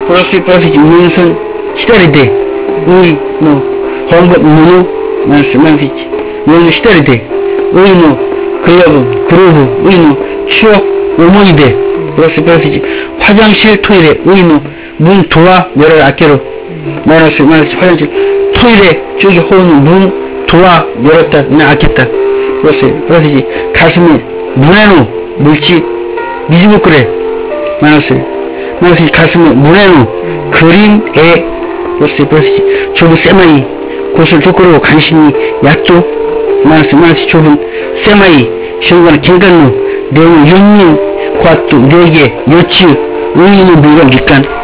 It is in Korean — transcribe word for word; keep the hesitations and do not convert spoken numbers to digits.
그렇게 그렇게 문선 시달이대 우리 뭐 홍보 문우 말씀하시지 문우 시달이대 우리 뭐 글러브 그루브 우리 뭐 추억 어머니대 그렇게 그렇게 화장실 토일에 우리 뭐문 도와 열을 아껴로 말았을 말았지 화장실 토일에 저기 호는 문 도와 열었다 그냥 아꼈다 그렇지 그렇지 가슴에 문에노 물지 미지고 그래 말았어요 말았지 가슴에 문에노 그림에 그렇지 그렇지 좁은 세마이 곳을 두꾸르고 간신히 약도 말았어요 말았지 좁은 세마이 시험관의 긴간로 내용 윤민 과도 네개 여치 의인의 물건 깃간